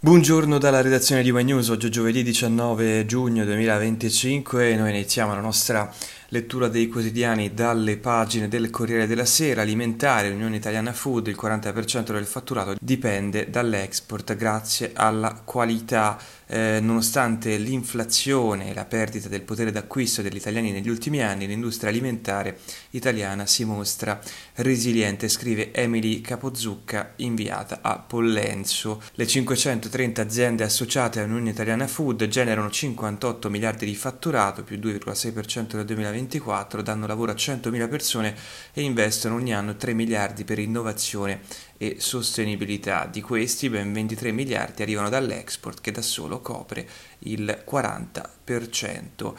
Buongiorno dalla redazione di One News, oggi è giovedì 19 giugno 2025 e noi iniziamo la nostra lettura dei quotidiani dalle pagine del Corriere della Sera. Alimentare, Unione Italiana Food, il 40% del fatturato dipende dall'export grazie alla qualità. Nonostante l'inflazione e la perdita del potere d'acquisto degli italiani negli ultimi anni, l'industria alimentare italiana si mostra resiliente, scrive Emily Capozzucca, inviata a Pollenzo. Le 530 aziende associate all'Unione Italiana Food generano 58 miliardi di fatturato, più 2,6% nel 2024, danno lavoro a 100.000 persone e investono ogni anno 3 miliardi per innovazione e sostenibilità. Di questi ben 23 miliardi arrivano dall'export, che da solo copre il 40%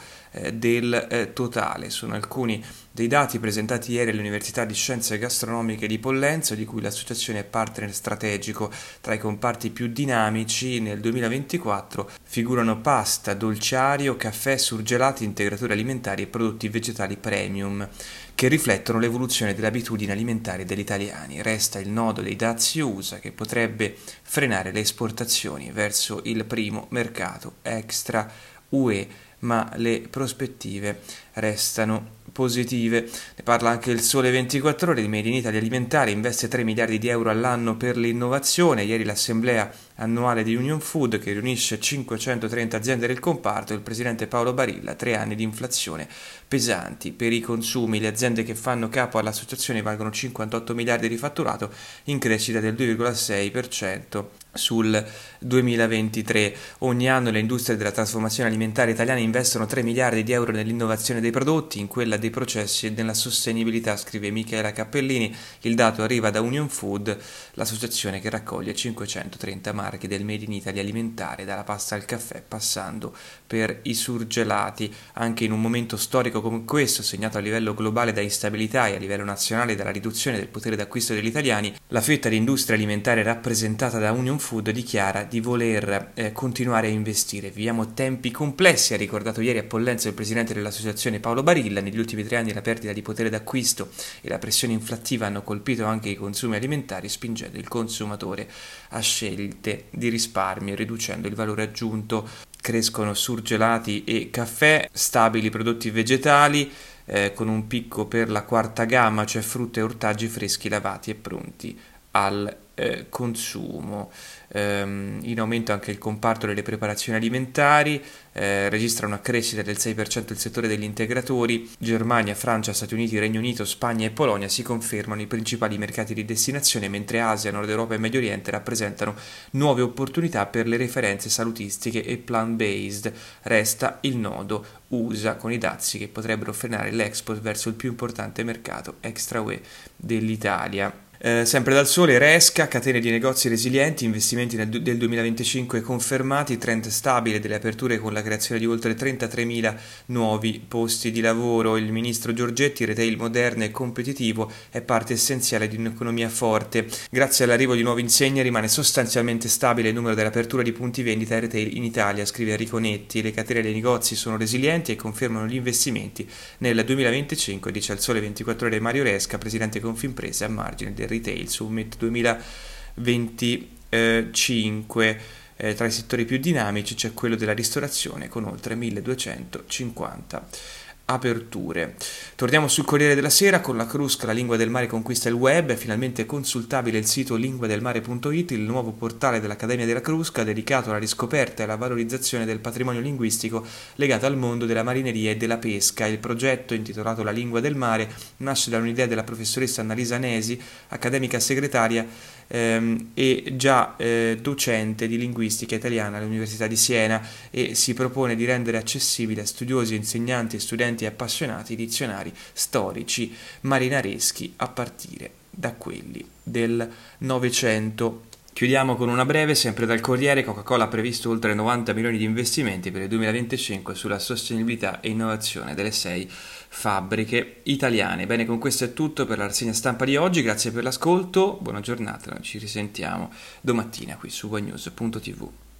del totale. Sono alcuni dei dati presentati ieri all'Università di Scienze Gastronomiche di Pollenzo, di cui l'associazione è partner strategico. Tra i comparti più dinamici nel 2024 figurano pasta, dolciario, caffè, surgelati, integratori alimentari e prodotti vegetali premium, che riflettono l'evoluzione delle abitudini alimentari degli italiani. Resta il nodo dei dazi USA, che potrebbe frenare le esportazioni verso il primo mercato extra UE, ma le prospettive restano positive. Ne parla anche il Sole 24 Ore. Il Made in Italy alimentare investe 3 miliardi di euro all'anno per l'innovazione. Ieri l'assemblea annuale di Union Food, che riunisce 530 aziende del comparto, il presidente Paolo Barilla. 3 anni di inflazione pesanti per i consumi. Le aziende che fanno capo all'associazione valgono 58 miliardi di fatturato, in crescita del 2,6% sul 2023. Ogni anno le industrie della trasformazione alimentare italiane investono 3 miliardi di euro nell'innovazione dei prodotti, in quella dei processi e nella sostenibilità, scrive Michela Cappellini. Il dato arriva da Union Food, l'associazione che raccoglie 530 marchi del Made in Italy alimentare, dalla pasta al caffè passando per i surgelati. Anche in un momento storico come questo, segnato a livello globale da instabilità e a livello nazionale dalla riduzione del potere d'acquisto degli italiani, la fetta di industria alimentare rappresentata da Union Food dichiara di voler continuare a investire. Viviamo tempi complessi, ha ricordato ieri a Pollenzo il presidente dell'associazione Paolo Barilla. Negli ultimi 3 anni la perdita di potere d'acquisto e la pressione inflattiva hanno colpito anche i consumi alimentari, spingendo il consumatore a scelte di risparmio e riducendo il valore aggiunto. Crescono surgelati e caffè, stabili prodotti vegetali, con un picco per la quarta gamma, cioè frutta e ortaggi freschi lavati e pronti al consumo. In aumento anche il comparto delle preparazioni alimentari, registra una crescita del 6% il settore degli integratori. Germania, Francia, Stati Uniti, Regno Unito, Spagna e Polonia si confermano i principali mercati di destinazione, mentre Asia, Nord Europa e Medio Oriente rappresentano nuove opportunità per le referenze salutistiche e plant-based. Resta il nodo USA, con i dazi che potrebbero frenare l'export verso il più importante mercato extra UE dell'Italia. Sempre dal Sole, Resca, catene di negozi resilienti, investimenti del 2025 confermati, trend stabile delle aperture con la creazione di oltre 33.000 nuovi posti di lavoro. Il ministro Giorgetti: retail moderno e competitivo è parte essenziale di un'economia forte. Grazie all'arrivo di nuove insegne rimane sostanzialmente stabile il numero delle aperture di punti vendita e retail in Italia, scrive Enrico Netti. Le catene dei negozi sono resilienti e confermano gli investimenti nel 2025, dice al Sole 24 Ore Mario Resca, presidente Confimprese, a margine del Retail Summit 2025. Tra i settori più dinamici c'è quello della ristorazione, con oltre 1250 aperture. Torniamo sul Corriere della Sera. Con la Crusca la lingua del mare conquista il web. È finalmente consultabile il sito linguadelmare.it, il nuovo portale dell'Accademia della Crusca dedicato alla riscoperta e alla valorizzazione del patrimonio linguistico legato al mondo della marineria e della pesca. Il progetto, intitolato La lingua del mare, nasce da un'idea della professoressa Annalisa Nesi, accademica segretaria e già docente di linguistica italiana all'Università di Siena, e si propone di rendere accessibile a studiosi, insegnanti e studenti appassionati dizionari storici marinareschi a partire da quelli del Novecento. Chiudiamo con una breve, sempre dal Corriere. Coca-Cola ha previsto oltre 90 milioni di investimenti per il 2025 sulla sostenibilità e innovazione delle 6 fabbriche italiane. Bene, con questo è tutto per la rassegna stampa di oggi. Grazie per l'ascolto, buona giornata, ci risentiamo domattina qui su onenews.tv.